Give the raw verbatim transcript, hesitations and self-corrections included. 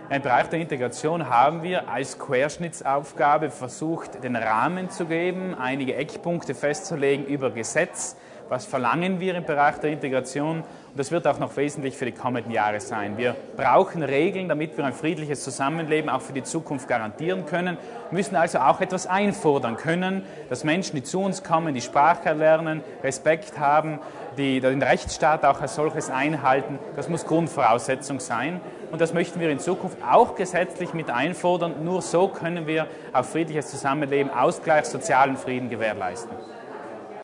Im Bereich der Integration haben wir als Querschnittsaufgabe versucht, den Rahmen zu geben, einige Eckpunkte festzulegen über Gesetz. Was verlangen wir im Bereich der Integration? Und das wird auch noch wesentlich für die kommenden Jahre sein. Wir brauchen Regeln, damit wir ein friedliches Zusammenleben auch für die Zukunft garantieren können. Wir müssen also auch etwas einfordern können, dass Menschen, die zu uns kommen, die Sprache lernen, Respekt haben, die den Rechtsstaat auch als solches einhalten. Das muss Grundvoraussetzung sein. Und das möchten wir in Zukunft auch gesetzlich mit einfordern. Nur so können wir auf friedliches Zusammenleben, Ausgleich, sozialen Frieden gewährleisten.